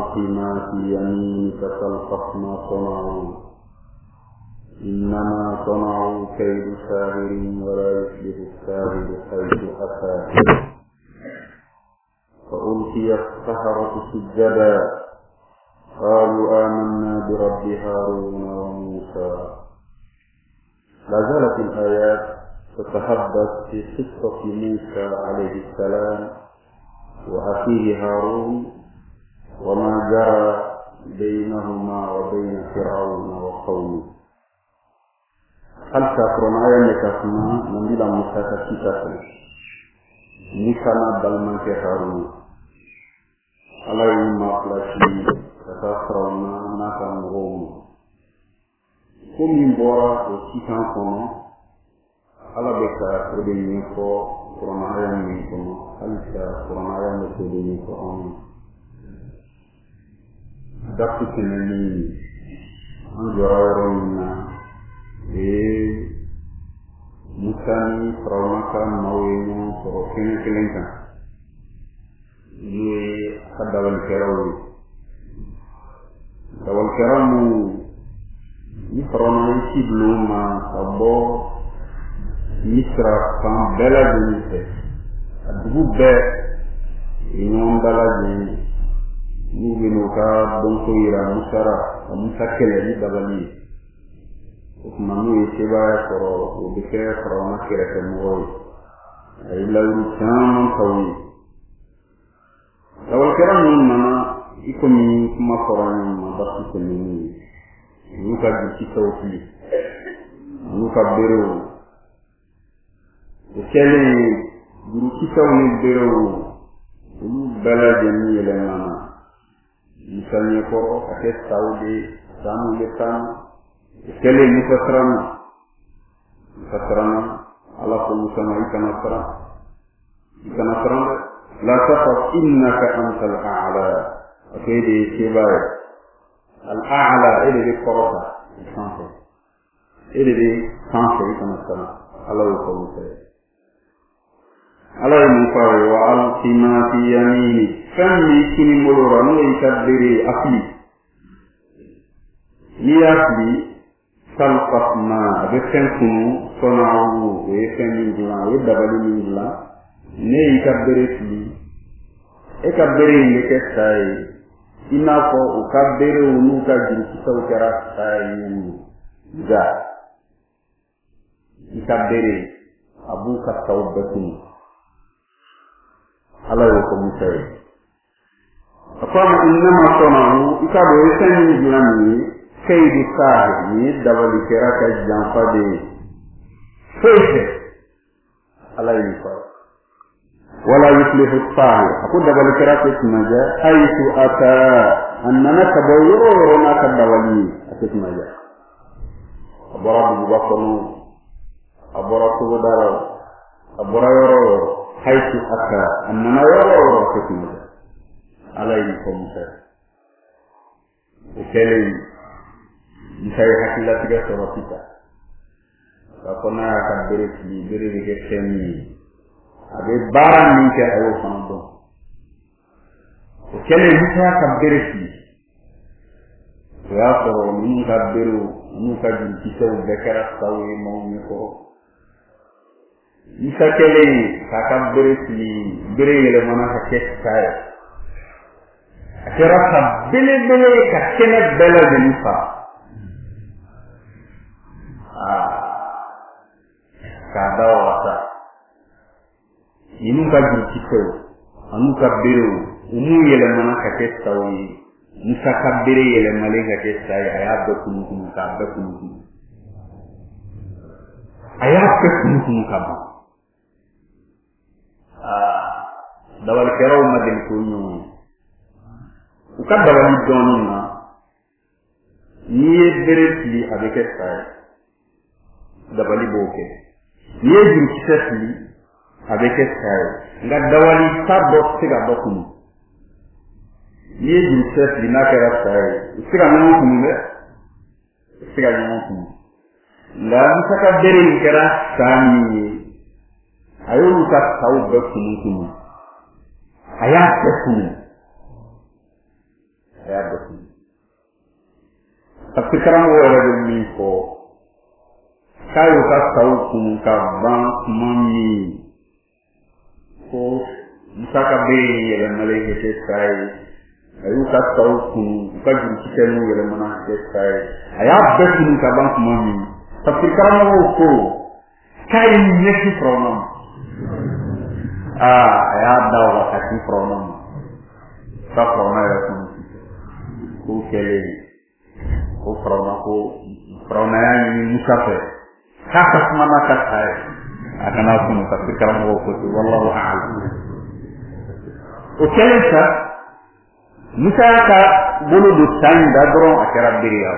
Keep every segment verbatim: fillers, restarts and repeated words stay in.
وألق ما في يمينك تلقف ما صنعوا إنما صنعوا كيد ساهر ولا يفلح الساهر حيث أتى. فألقي السحرة سجدا قالوا آمنا برب هارون وموسى. لا زالت الآيات تتحدث في قصة موسى عليه السلام وأخيه هارون وما جرى بينهما وبين فرعون وقومه. هل كافرون آية كافرون نبيل موسى كتابه موسى بل من هارون على يوم أخلاقي كافرون ناكم روم كم بورا وكيفان كنا على بكرة كودين يكو كورونا يوم يكون هل كورونا يوم كودين يكون دكتور كنني أنجراورنا إيه مسامي كورونا كان موينو كورونا كلينكا ये कदवल केरोवी कदवल केरोमु ni corona ci bluma sabo misra kan bela dunite adubu be inon bala ni ni bino ka donko ira musara musakele ni dabali manu iseba koro ubike corona kire kemo ay lawu tan tawi awal keram mana ikomi kuma corona ma bakki ko ni nuka gisi sauki nuka bero ukele guru kisa ni bero ulu bala jeni ele mana misanya ko ake saudi samu lekan ukele musasrana musasrana ala ko musama ikana sara ikana sara la taqaf innaka antal a'la akede sebaye الأعلى إلى القرطة الخامسة إلى الخامسة كما سمع الله يقول سيد الله يقول وألق ما في يمينك فمي كني ملورا ويكبري أفلي لأفلي تلقف ما بفنكم صنعوا ويفنين جلان ويدبلين جلان نيكبري فلي إكبري لكسائي ina ko ukabere unuka jirikisa ukera sayi ga ikabere abuka tawbatun ala yako mutai afama inma sanahu ikabere sani jilani kaydi sahi ni dabali keraka janfade fete ala yako ولا يفلح الصاهر أقول دبل كراسة مجا حيث أتى أننا كبير ورنا كدولي أتت مجا أبرا بجبطنو أبرا كبدار أبرا يرو حيث أتى أننا يرو أتت مجا على يكون مسار وكلي مسار حكي لا تجا سرطيتا فكنا كبيرت لي بيري بكتني abe bara ni ke ayo fando o kele muta ka beresi ya so ni ka beru ni ka di kiso dekara sawi mo ni ko isa kele ka ka beresi bere yele mana ka ke kai akira ka bele bele ka kene bela de nifa ah ka dawata inuka jirikito anuka biro umu yele mana kake sawi musa kabire yele male kake sawi ayabda kunu kunu kabda kunu kunu ayabda kunu kunu kabda ah dawal keraw madin kunyo ukabda wali donina niye beretli abeke sawi dabali boke niye jirikitli avec ça nga dawali sabo siga bokunu ni di chef di na kera sai siga mo kunu siga mo kunu la musaka bere kera sani ayo ka taw be kunu kunu aya be kunu ya basi tapikran wo era de mi ko kayo ka taw kun ka ban mami ko musaka be yele maleke te kai ayu ka taw kun ka ju ci mu yele mana te kai aya be kun ka ban mami tapikran wo ko kai ni ci pronom ah aya daw ka ci pronom ka pronom ya kun ko kele ko pronom ko pronom ya ni musafe kata mana kata akan aku tapi kalau mau foto wallahu a'lam. Oke sa musaka bulu dutan dadro akara biriya.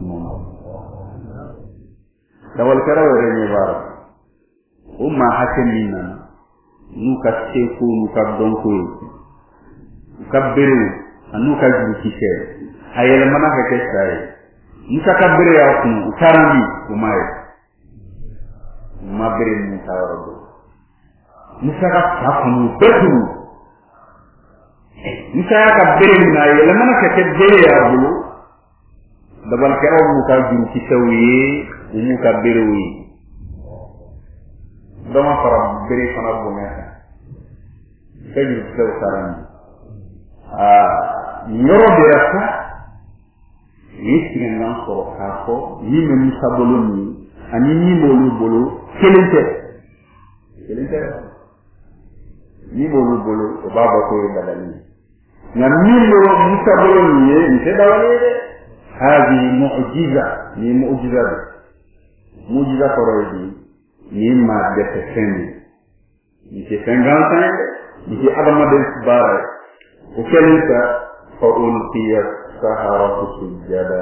Dawal kara wore ni bar. Umma hakenina nuka teku nuka donko. Kabbiru anuka jikike. Ayele mana kake sai. Musaka biriya ku utarani umai. Mabere ni tawaro musaka takunu betu musaka bere na yele mana kete bere ya bulu dabal kero muka jin ci tawiye muka bere wi dama fara bere fana bu meta kaji taw saran ah yoro de raka yisi ngan ko hako yime musabolo ni ani ni bolu bolu kelente kelente ni bolu bolu o baba ko badali na ni lo musa bolu ni ni te dawale hadi mu'jiza ni mu'jiza mu'jiza koroidi ni ma de tefeni ni te cinquante ni te adama de bara o kelente fa ulqiya sahara sujada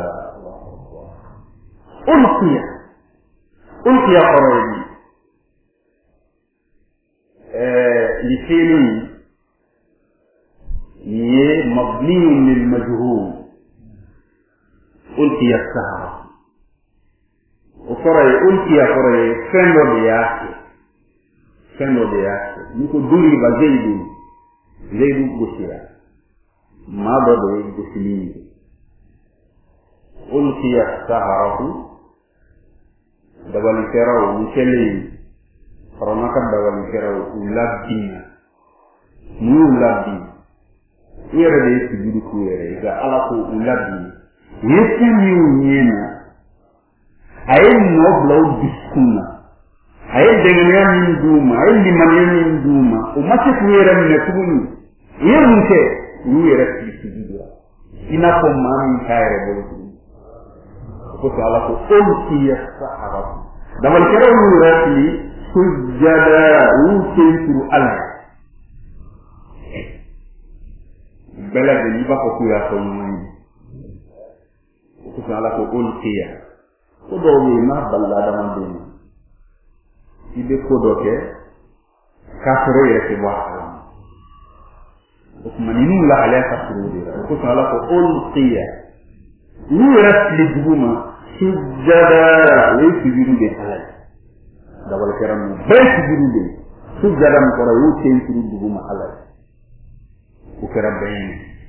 ulqiya ulqiya koroidi لفعل مبني للمجهول ألقي السحرة وقرأ ألقي قرأ فنو دياكي فنو دياكي نكو ضرب زيد زيد بسيرا ما بدو بسلين ألقي السحرة دبل كراو نكلي Karena kan dalam kira ulabdi, mu ulabdi, ia ada di sini kuere, jika alaku ulabdi, yesi miunyena, ayat noblau diskuna, ayat dengan yang induma, ayat di mana yang induma, umat kuere menekuni, ia mungkin, kuere di sini dua, ina pemain kaya boleh, aku alaku ulkiya sahabat, dalam kira ulabdi sujada utentu Allah bela de liba ko kuya ko ni ko sala ko ulqiya ko do wi ma balla da man dini ibe ko do ke kafiro yake wa ko maninu la ala kafiro ko sala ko ulqiya ni rasli duguma sujada wi sujudu de Allah dawal keram bay ci biru de su jadam ko rawu ten ci duguma Allah ku keram bay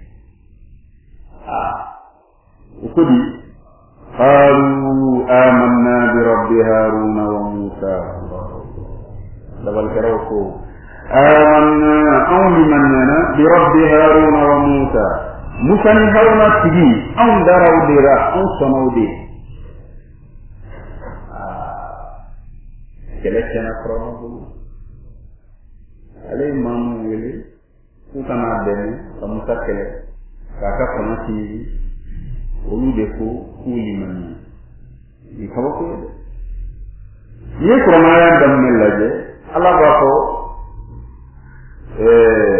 ah ko di qalu amanna bi rabbi haruna wa musa dawal keram ko amanna aw limanna bi rabbi haruna wa musa musa ni haruna tigi aw daraw dira aw samawdi kelekena promo ale mamu wele utana deni kamusa kele kaka konati olu de ko kuli mani ni kawo ko ye kromaya dam melaje ala ba ko eh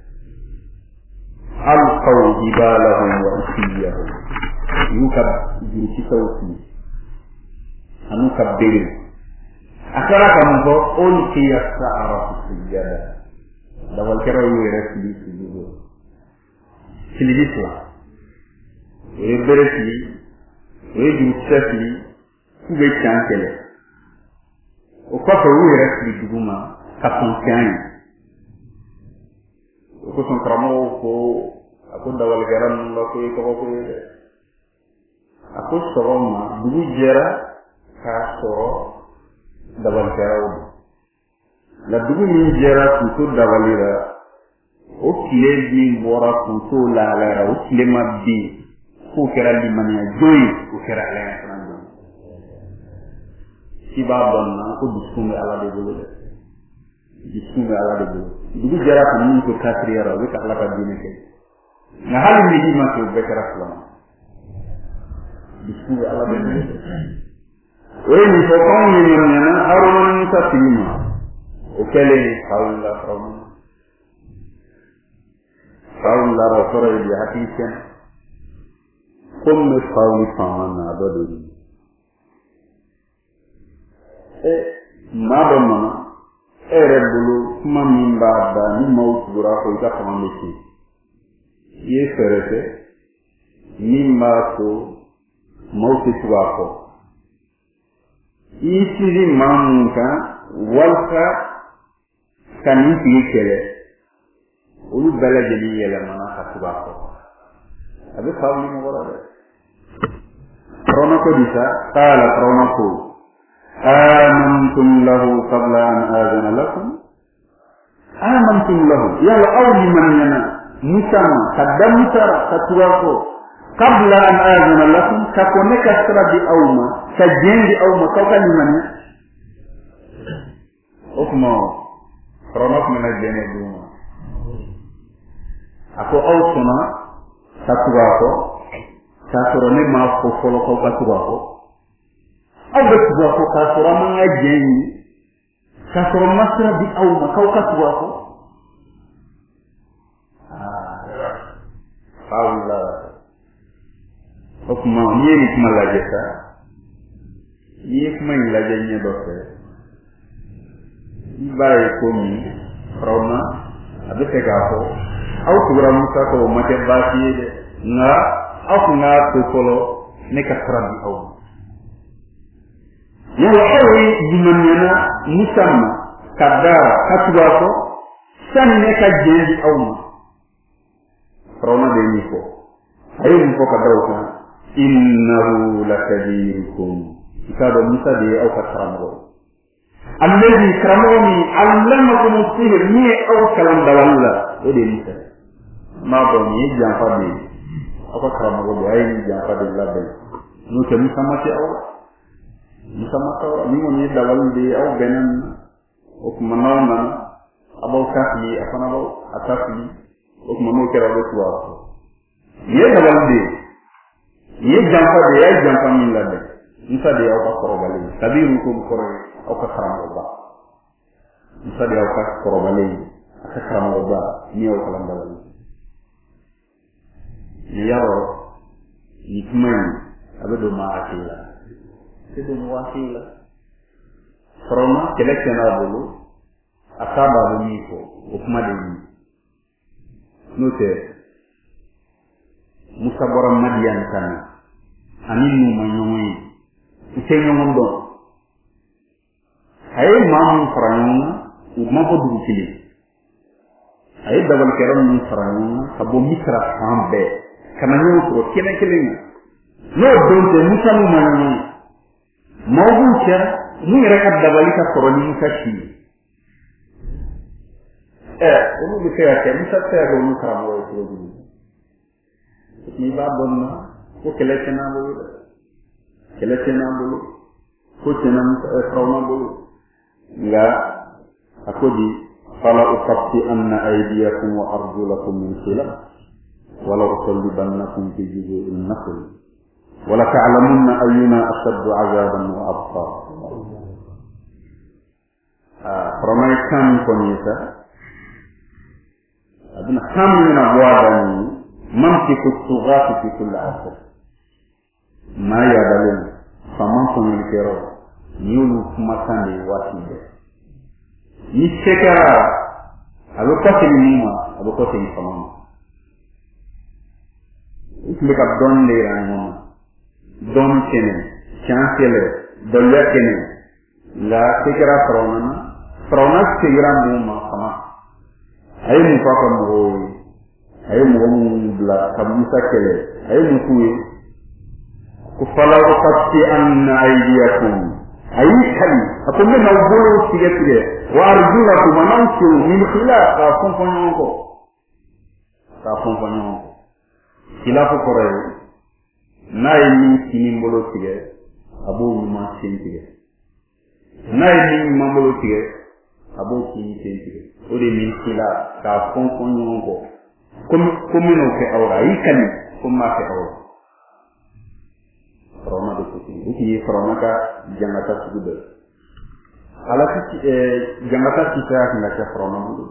al qaw jibalahum wa usiyahum yukab jiti sawti anu kabiri akara kampo ulqiya sa'ara sujada dawal kero yere sidi sujudu sidi disla e beresi e dutati kube chankele o ko ko yere sidi duguma ka fonkan o ko son kramo ko aku dawal garam la koy ko ko aku soroma dugu jera ka soro dawal garaw la dugu ni jera ku dawalira o kile bi bora ku to la la o kile mabbi ku kera di mania joy ku kera la franjo ci ba donna ko diskumbe ala de bulu diskumbe ala de bulu dugu jera ko ni ko katriyara wi ka ala ka dine ke na hal ni di ma ko be kera salama diskumbe ala de bulu we ni ko ko ni ni na haruna ni ta tima o kele hawla from hawla ra sore di hakisen comme fawni famana do de e madama ere bulu mamimba da ni mawtura ko ita famane ci ye ferete mimba ko mawti tuwa ko isiri mamunka walka kanin fi kele ulu bala jeli yela mana ka tuwa ko abe fawni mo wala de rono ko disa qala rono ko آمنتم له قبل أن آذن لكم آمنتم له يلا أولي من ينا مسامة قدم ترى كتواكو قبل أن آذن لكم ككونك أسرى بأوما كجين بأوما كوكا لمن أكما فرنك من الجين بأوما أكو أوسنا كتواكو كتورني ما فوفولو كوكا تواكو abe tuwa ko ka sura manga jenyi ka sura masra bi aw ma kaw ka tuwa ko ah Allah okuma yeri kuma la jeta yi kuma la jenye do fe ibaye ko mi roma abe te ga ko aw tuwa musa ko mate ba fi de nga aw nga to kolo ne ka sura bi aw yalla xewi dimanena musamma kadara katubako sanne ka jendi awma rona de ni ko ayum ko kadawka innahu lakabirukum ikado musa de aw katramo alladhi kramoni allamakum sihr ni aw kalam dawalla de de musa ma bo ni jamfa de aw katramo de ay jamfa de labbe no ke musamma ci aw musamma taw ni mo ni dawal di aw benen o ko manawna abo kafi afana bo atafi o ko mo kera do tuwa ye dawal di ye jampa de ye jampa min la de musa de aw ka korobale tabiru ko ko aw ka karamo ba musa de aw ka korobale ka karamo ba ni aw ka landawal ni yawo ni kuma abedo ma akila c'est de moi qui là vraiment sélectionneur bolo akaba boniko okuma de ni note musa borom madian kan anin mu manyoy itenyo ngondo ay mamu faranyona uma bodu kili ay dabal keram mu faranyona kabo misra hambe kana nyu ko kene kene no donte musa mu manyoy mawdu cer muy rek ab dabali ka koroni mu kashi eh onu bi faya ke musa tero mu kram wo ko ni ba bonna ko kele tena bo kele tena bo ko tena mu trauma bo nga akodi fala uqatti anna aydiyakum wa arjulakum min khilaf wala usallibannakum fi juzu'in nakhl ولا تعلمون أينا أشد عذابا وأبقى فرمي كم كنيسة أبنا كم من أبوابني منطق الطغاة في كل عصر ما يدلل فمن كن الكرو يولو كما كان لواسيده يشكرا أبو قتل نيما أبو قتل فمن إسمك أبدون ليران don kene chancele dolla kene la tikra frona frona tikra mu ma kama ay mu fa ko mo ay mo mu bla kam musa kele ay mu kuye ko fala ko fatti an aydiyakum ay kali akum na bolo tige tige wa arjulakum anansu min khilaf ka fonfonyo ko ka fonfonyo khilafu kore nay ni kini bolo tige abo ma sen tige nay ni ma bolo tige abo kini sen tige o de min khilaf ka fonfonyo ko comme comme no ke awra yi kali comme ma ke awra roma de ko ci ci roma ka jangata ci gudde ala ci jangata ci taak na ke roma bu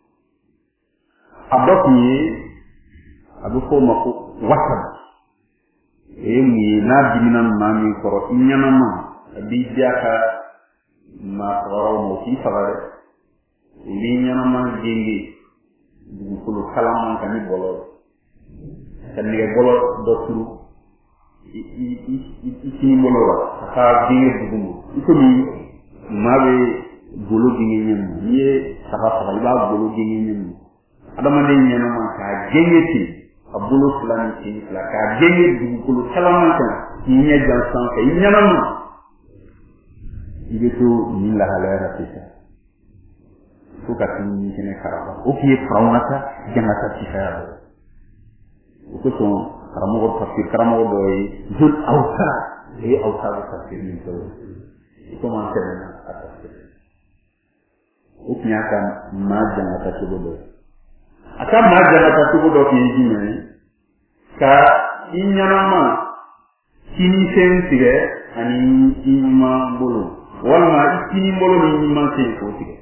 abaki abu ko mako wata e mi na dinam mami ko nyana ma bi jaka ma ro mo ci fagare li nyana ma jengi du ko lu kalaman kan bolo kan ni bolo do turu i i i ci bolo la ka dinge dugu iko ni mabe bolo dinge nyem ye saka saka ba bolo dinge nyem adama de nyena ma ka jengi ci a bolo fulani ci la ka jengi dugu ko lu kalaman kan ni nya jan san ka nyana ma ibe to ni la halera tisa fuka tini kene karaba okiye farawata jangata tifaya ko to karamo tafsir karamo do jul awsa e awsa tafsir ni to ko man tena tafsir okiya kan ma jangata tibodo aka ma jangata tibodo ki jine ka inyama kini sensire ani imma bolo wala kini bolo ni imma sen ko tige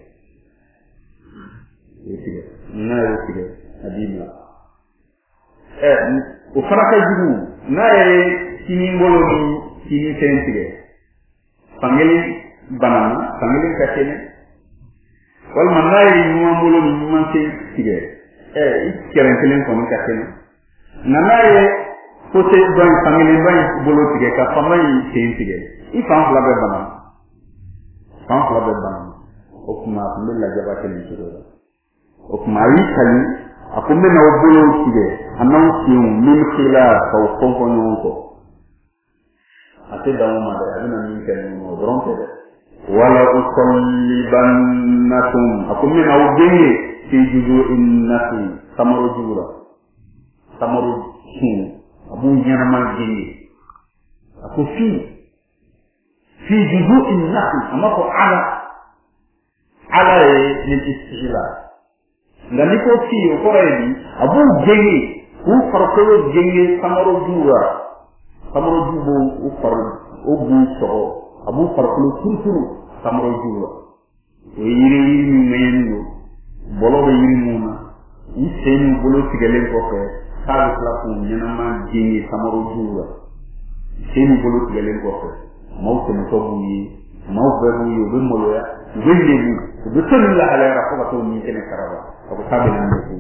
tige na yo tige adina eh o faraka jibu na e kini bolo ni kini sensire pangeli banana pangeli katene wala na e ni bolo ni imma sen tige eh ikeren kelen ko katene na na e pote don pangeli ban bolo tige ka famay sen tige i fam la be banana fam la be banana o kuma milla jabate ni sura o kuma yi kali akumbe na obolo tige anan siun min khila ka o konko nyonko ate dawo ma da adina min kan no bronte wala usallibannakum akumbe na obenge fi juzu innati samaru jura samaru sin abu nyana ma genge aku fi fi juzu innati amako ala ala ni istihla ngani ko fi o korayni abu jengi u farko jengi samaro jura samaro jubo u far o bu so abu farko turturu samaro jura o yiri yiri menno bolo be yiri muna i sen bolo tigelen ko fe kala la ko nyana ma jengi samaro jura sen bolo tigelen ko fe mawte mo to bu yi mawbe bu yi be mo ya wende bu be tan la ala rafa ko ni kene karaba ko tabe nan ko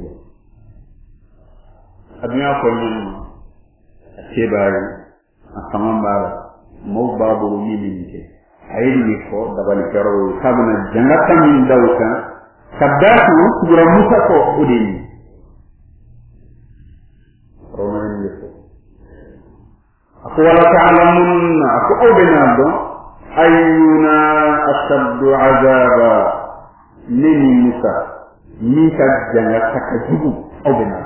adunya ko ni tebari akamam bala mo babu mi ni ke ayi ni ko dabal kero sabana jangata min dawka sabatu kubra musa ko odini roman ni ko ako wala ta'lamun ako obinado ayuna ashaddu azaba nini musa ni ka jangata ka jubu obinado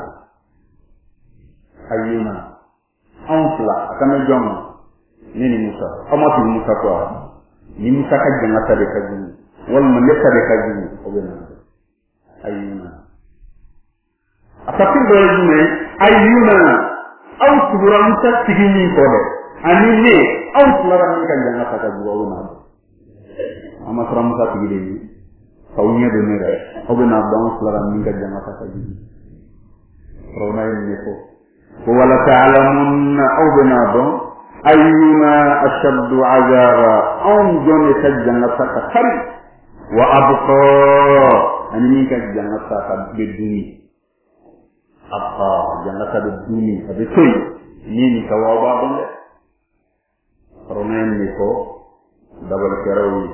ayuna ansla akame jom nini musa amati musa ko ni musa ka jangata de ka jubu wal man leka de ka jubu obinado ayuna apapin do jume ayuna aw subura musa tigini ko de ani ne aw subura ni ka jangata ka jubu obinado amasra musa tigini kawnya de ne re obinado aw subura ni ka jangata ka jubu rona ni ko wala ta'lamunna aw binado ayyuna ashaddu 'azaba aw jone tajjana takar wa abqa ani ka janna taka beduni abqa janna taka beduni abetoy ni ka wa ba bonde ronen ni ko dabal karawi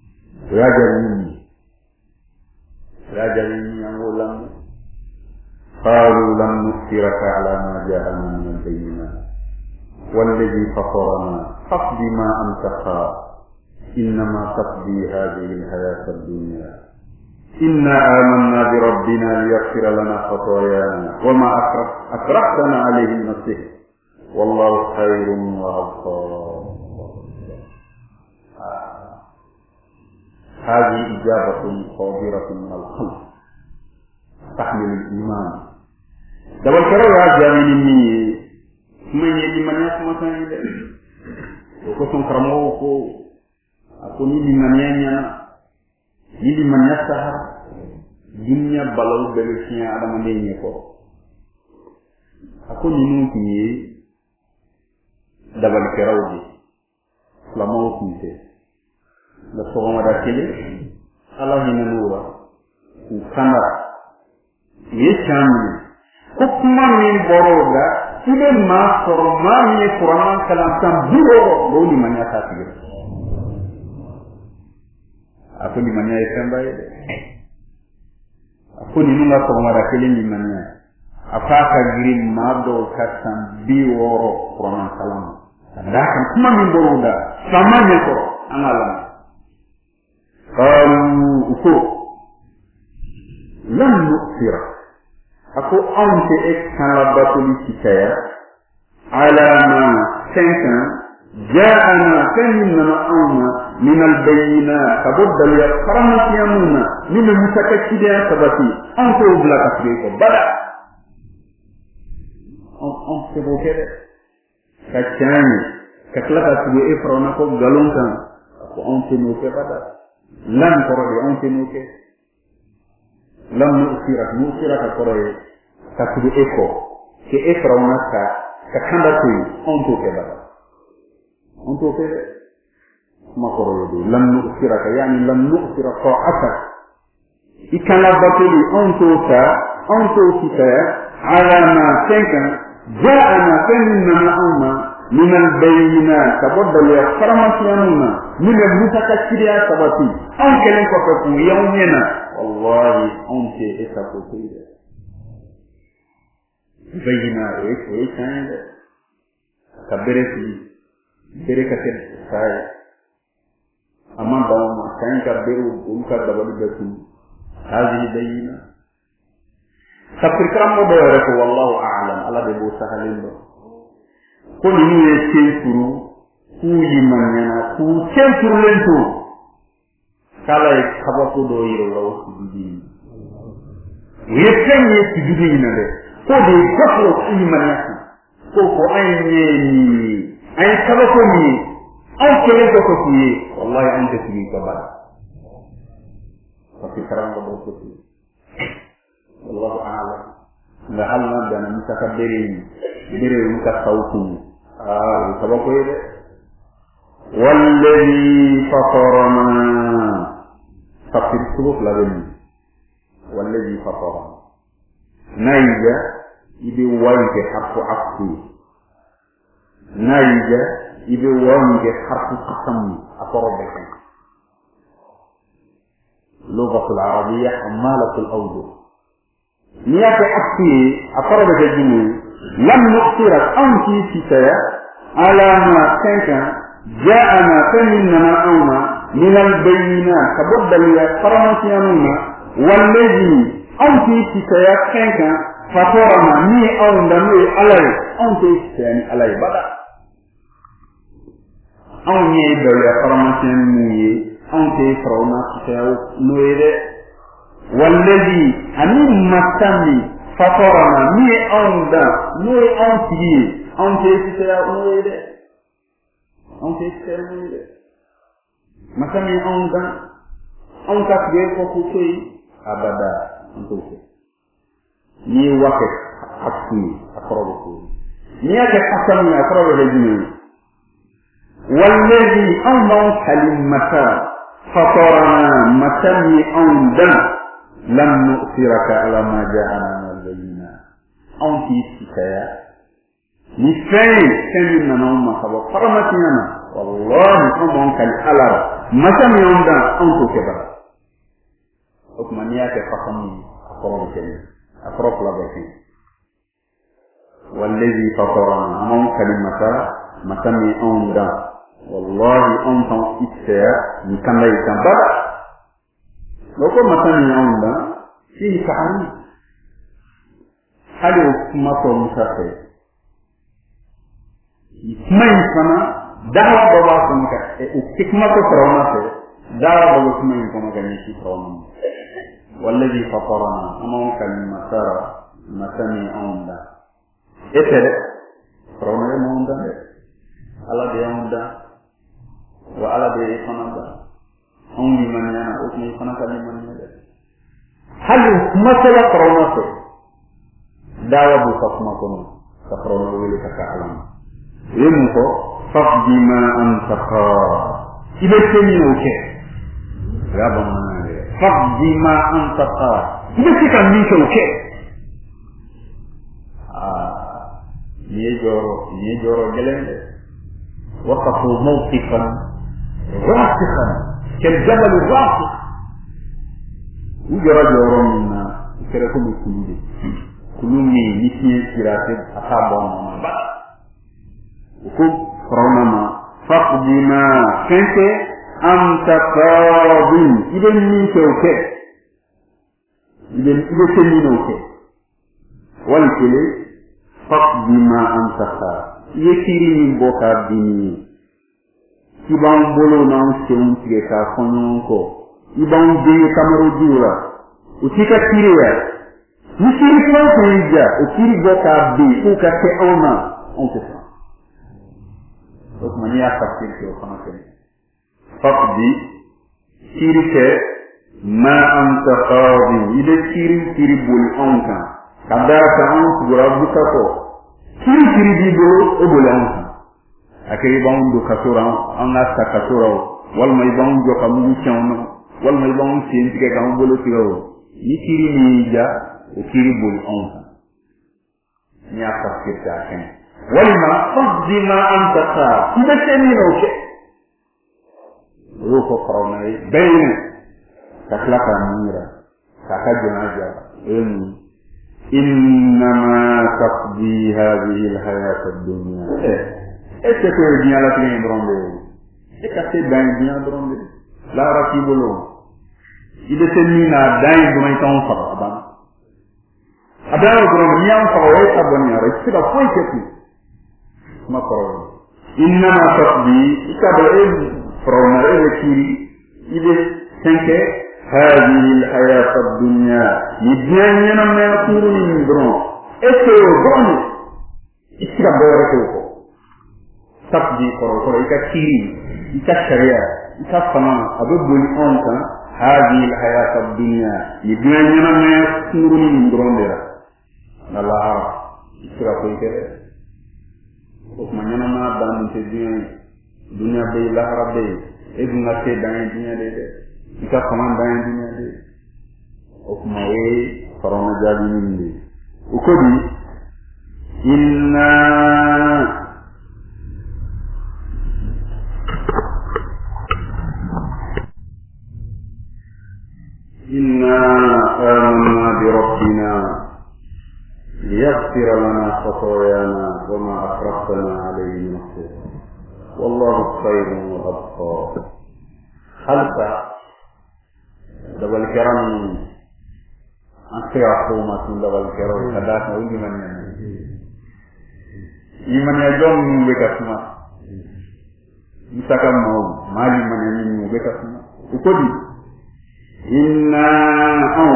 raja ni raja ni angolam قالوا لن نؤثرك على ما جاءنا من البينات والذي فطرنا فاقض ما أنت قاض إنما تقضي هذه الحياة الدنيا إنا آمنا بربنا ليغفر لنا خطايانا وما أكرهتنا عليه من السحر والله خير وأبقى. هذه إجابة صادرة من القلب تحمل الإيمان. دبل كرو يا جامين ني من يدي من يسمع سانيد ko son karamo ko ko ni di mananya ni di manasa dunya balaw belisiya adama ne ko ako ni nu ki dabal kerawdi la mawti la sogoma da kele ala ni nura ku kana ye chami ko kuma min boroga ile ma forma ni qur'an kalam tam biro do ni manya ta tigir ako ni manya ikamba ide ako ni nunga sogoma da kele ni manya afaka giri ma do katam biro qur'an kalam da kan kuma min boroga samanya ko angala قالوا أكو لم نؤثر أكو أنت إكتنبت لكتايا على ما كنت جاءنا كمنا أونا من البينات فبد ليقرمت يمونا من المتكتلين سبتي أنت أبلغ تفريق بدا أنت سبوكي كتاني كتلك سبوكي إفرونكو غلونكا أنت نوكي بدا لم ترى أنت نوكي لم نؤثرك نؤثرك ترى كتب إيكو كإفرونك ككندكوي أنت كبدا أنت كبدا ما قرأوا لم نؤثرك يعني لم نؤثر طاعتك إكان لبطلي أنت كا أنت كا على ما كان جاءنا كمنا أوما من البينات تبدل يحترمت يمونا من المتكسرية سبتي أنك لنك فكو يومنا والله أنك إساكو سيدة بينا إيش وإيش عند كبرتي بركة ساي أما دوما كان كبروا بمك دبل بكم هذه بينا تفكر ما بيرك والله أعلم الله بيبو سهلين ko ni ye tenkuru ku yimanyana ku tenkuru lento kala e kabako do yiro lawo sibidi ye tenye sibidi na de ko de ko ku yimanyana ko ko ayne ni ay kabako ni ay kele ko ko ni wallahi ante tibi ko ba tapi karang do ko ti wallahu a'lam la halna dana mutakabbirin bere mutasawtu آه سبقوا إيه والذي فطرنا فطر سبق لبني والذي فطرنا نايجا يبي وانك حرف عقلي نايجا يبي وانك حرف قسم أقربك لغة العربية حمالة الأوجه نيات عقلي أقربك الجنوب لم نؤثرك أنت كتايا على ما كان جاءنا كمنا أونا من البينات كبد ليقرمت يمونا والذي أنت كتايا كان فطرنا مي أونا مي علي أنت كتايا علي بدا أوني ليقرمت يمونا أنت فرعنا كتايا نويري والذي أمين مستمي فطرنا مي أوندا نوي أنتي أنتي تسيا نويري أنتي تسيا نويري مثلا مي أوندا أنت كبير فوكوكي أبدا أنتوكي مي وقت حقي أقربكي مي أكي حسني أقرب الجنين والذي أنضا كلمة فطرنا مثلا أوندا لم نؤثرك على ما جاءنا أنتي سكايا نفعي كمين نوما سبب فرمتنا والله أمونك الحلال متى يومدا أنتو كبرا أكمانياك فخمي أقرب كلمة أفرق لبكي والذي فطرنا أمام كلمة مسمي أمدا والله أنت إتساء مكان لا يتنبع لو كنت مسمي أمدا فيه تحريم هل يسمى مسافر يسمى يسمى دعوة بابا سمك وكما تفرعنا فيه دعوة بابا سمك كما كان يشي فرعنا والذي فطرنا أمام كلمة مسمي أمدا إتساء فرعنا أمدا ala be yamda wa ala be fanada on li man yana o ni fanata li man yana hal masala qarawatu dawa bu fakma kono ka qarawu wele ka alam yemu ko faqdi ma antaqa ibe temi oke raba man faqdi ma antaqa ibe tika mi ko oke ah ni joro ni joro gelende وقفوا موقفا راسخا كالجبل الراسخ وجرى جورنا كركم كلودي كلومي نسي كراتب اصابهم با وكم فرونما فقدما كنت انت قاضي اذا نيك اوكي اذا اذا تنين اوكي ولكن فقدما انت قاضي yekiri ni boka bini ibang bolo na usiun tige ka kononko ibang de kamaro jura utika tiriya nisiri kwa kuija ukiri boka bi uka te ona onte sa okmania fakir ke okana ke fakdi sirike ma anta qadi ile siri siri bol onka kadaka on gura bukako kiri kiri di do o bolan akiri bang do kasura an asta kasura wal may bang jo ka mu chawno wal may bang sin tige ka mu bolo tiro ni kiri ni ja o kiri bol on ni aka kita ken wal ma faddi ma anta qa ida tani no ke ro ko korona bayna taklaka mira takajuna ja en إنما تقضي هذه الحياة الدنيا إيه إيه كوي بيان لا تين برونده إيه كاسي بيان بيان برونده لا ركيب لون إذا سنينا داين بمن كان فقط أبان أبان برونده ميان فقط ويس أبني أرى إذا فوي كتير ما قرر إنما تقضي إكابل إيه فرعون إيه كيري إذا سنك هذه الحياة الدنيا يدنينا ما يكون من برون إسكو برون إسكا بوركوكو تقضي قرر قرر إكا كيري إكا شريعة إكا فنان أببني أنت هذه الحياة الدنيا يدنينا ما يكون من برون ديرا الله عرف إسكا كويكرة وكمانينا ما دان في الدنيا دنيا بي لحرة بي إذن في دان الدنيا دي ika kaman bayan dunia de okuma we farona jadi nindi ukodi inna inna amanna bi rabbina liyaghfira lana khatayana wa ma asrafna alayhi min khayr wallahu khayrun wa abqa halqa dabal keram akhirah rumah dabal keram kadas mau gimana iman ya jom mereka semua misalkan mau mali mana mereka semua ukodi inna au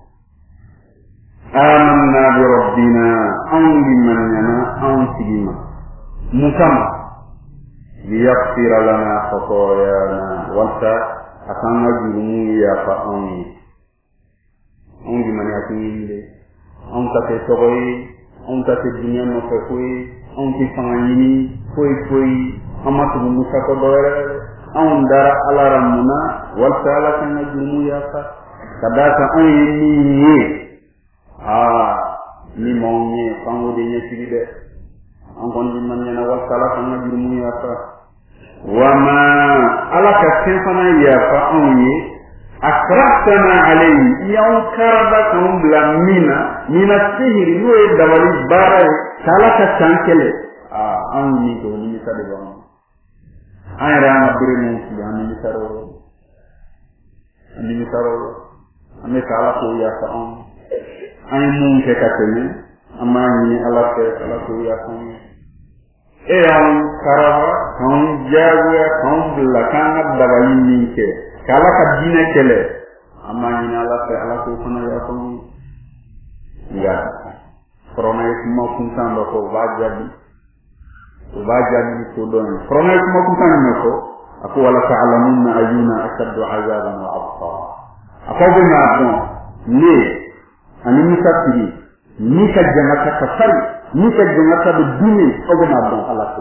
amanna bi rabbina au bimanna au sigima mukama liyaghfira lana khatayana wa akanga jurumu ya fa ongi ongi mani akinde on ta te sogoi on ta te dunya no fe koi on ti fangani koi koi amatu musa ko dore on dara alara muna wal sala kana jurumu ya fa kadaka on ni ah ni monye fango de nyeti de on kon di man na wal sala kana jurumu ya fa wama alaka sefana ya fa onye akrahsana alayhi yaw karaba kum blamina mina sihiri no e dawali bara kala ka chankele ah an ni to ni sa de ba an ra na bire mu ci an ni saro an ni saro an me kala ko ya sa an an mu ke ka tele amma ni ala ke ala ko ya sa e an karaba kan jawe kan bla kan dawali ni ke kala ka dina kele amma ni ala fe ala ko kono ya ko ya corona kuma kun san ba ko wajabi wajabi ko don corona kuma kun san ne ko ako wala ta'lamunna ayyuna ashaddu 'azaban wa abqa ako bina don ne ani misafiri ni ka jannata ka fal ni ka jannata bi dini ko bina don ala ko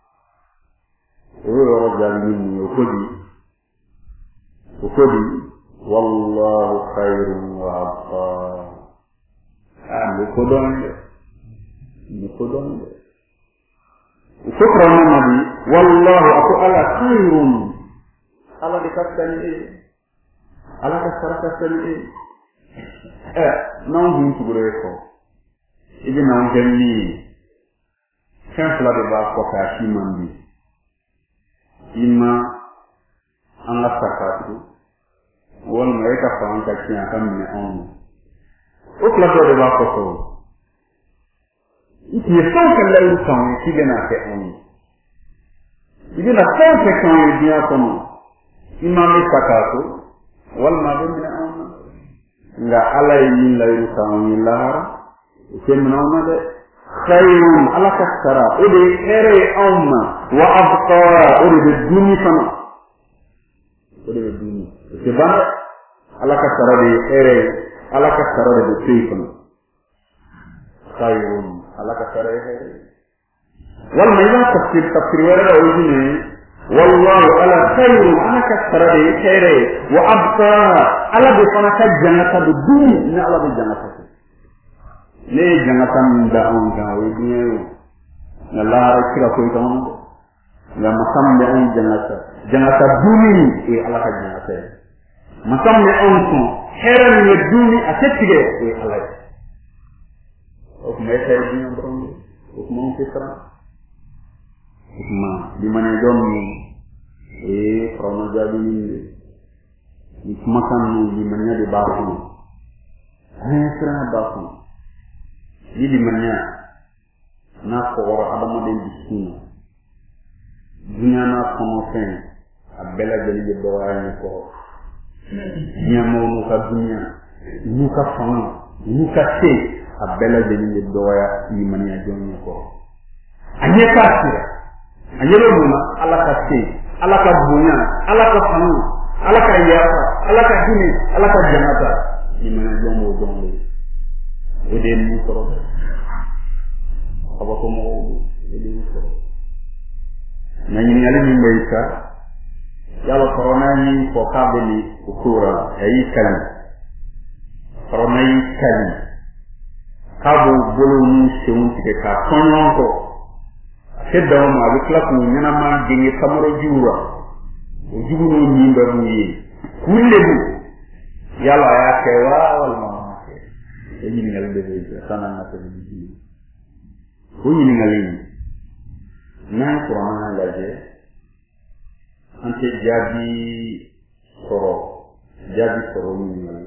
o ro jabi ni ko di ukodi wallahu khairun wa abqa ah ko don ni ko don ukra nabi wallahu aku ala khairun ala dikatani ala kasarkatani eh non hun tugure ko ibi non jenni chancela de ba ko ka shimandi imma an la sakatu won mai ka fa an ka kiyan kan ne on o kla do de ba ko so iti e so kan la usan ki de na ke on ibi na so ke kan e dia ko no imam sakatu wal ma de ne on nga ala yin la usan ni la ke min on de khayrun ala kasara ode ere umma wa abqa ode duni sana ode duni ke ba ala kasara de ere ala kasara de tayfun khayrun ala kasara ere wal mayla tafsir tafsir wala ujini wallahu ala khayrun ala kasara de ere wa abqa ala bi sana ka jannata de duni na ala bi jannata ne jannata min da on ga wediyo na la kira ko itam na masambe on jannata jannata duni e ala ka jannata masambe on ko heran ne duni atettige e ala o me tay dina borom o mo fitra ma di mané dom ni e prono jabi ni makan ni mané de baaxu ay fra baaxu di manya na ko wara adama den disina dunya na kono fen abela jeli de do ay ko nyamo no ka dunya nu ka fama nu ka se abela jeli de do ya ni manya jonne ko anye ka sira anye lo na ala ka se ala ka dunya ala ka fama ala ka ya ala ka dini ala ka janata ni manya jonne jonne ede ni ko aba ko mo ede ni ko na ni ali ni meika yalla corona ni ko kabeli ukura ay kali corona yi kali kabo bolo ni seun tike ka konon ko ke dawo ma bi klap ni nyana ma dingi samaro jura jugu ni ni ndar ni kulle bu yalla ya ke wa wal ma ini ngal de sana na to ni ko ni ngal ni na qur'an la je ante jadi soro jadi soro ni ngal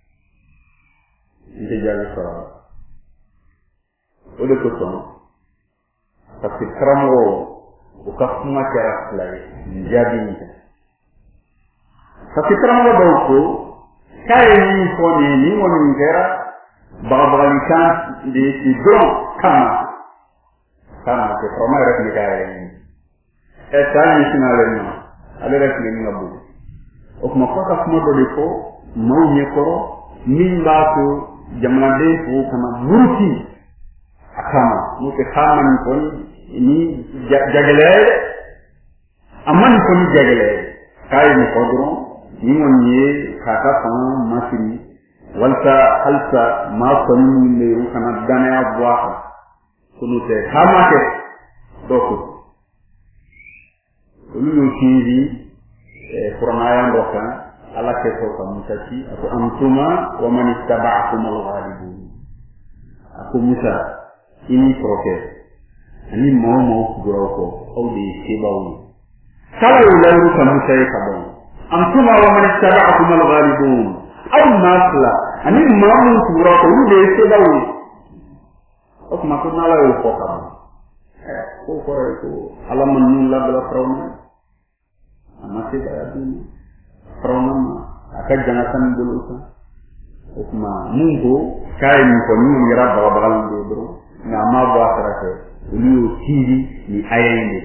ante jadi soro o de ko ton parce que kramo o ka kuma kera la jadi ni parce que kramo do ko kay ni ko ni ni woni ngera babalikan di sidron kama kama ke proma replika ni eta ni sinale no ale replika ngabu o kuma ko ka kuma do ko mo ni ko min ba ko jamande ko kama murti akama mo ke kama ni ko ni jagale amman ko ni jagale kay ni ko dron ni mo ni kaka sama masini walta halsa ma sonu ne kana dana ya bwa kunu te hamake doko kunu no kindi e qur'ana ya ndoka ala ke to kam mutati ako antuma wa man ittaba'akum al-ghalibun ako musa ini proke ani momo guroko o de kebawu kala yularu kam musa kabon antuma wa man ittaba'akum al-ghalibun aw masla ani momo guroko o de kebawu o kuma ko nala yo ko kam ko ko ko ala man nun la bala trawna amati bayadun trawna akak jangan dulu kan kuma mungo kay ni ko ni yara ba ba do do na ma ba tarake ni tiri ni ayende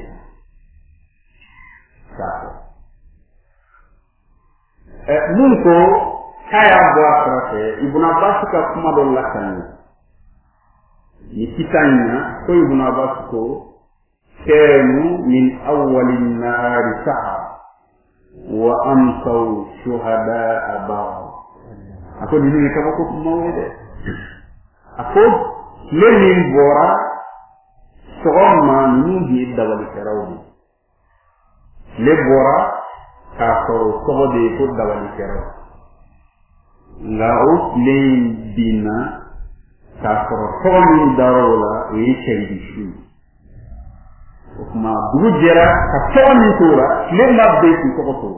sa eh mungo kay ba tarake ibn abbas ka kuma do lakan ni kitanya ko ibn abbas ko kanu min awwalin nahari sa'a wa amsaw shuhada'a ba'd ako dini ka ko mawede ako lenin bora sogoma ni di dawali karawdi le bora ka so sogo de ko dawali karaw la o lein bina ka so sogo ni darola e chendi shu kuma bujera ka sogo ni tura le mabbe ci ko ko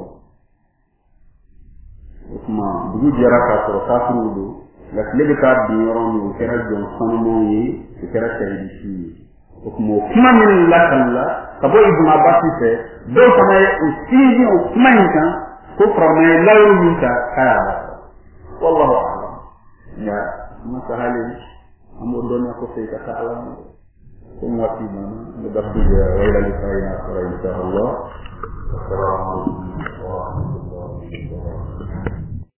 kuma bugu jara ka so kafuru do la lebe ka bi yoron ni kera jon sanmo yi kera tayi shi kuma kuma min la kala ka bo ibn abbas se do sama o siji o kuma hinka ko prome la yo minta kaya wallahu a'lam ya masahali amo donna ko fe ka alam ko wati mana da dabbi wa ila liqa'ina insha Allah assalamu alaikum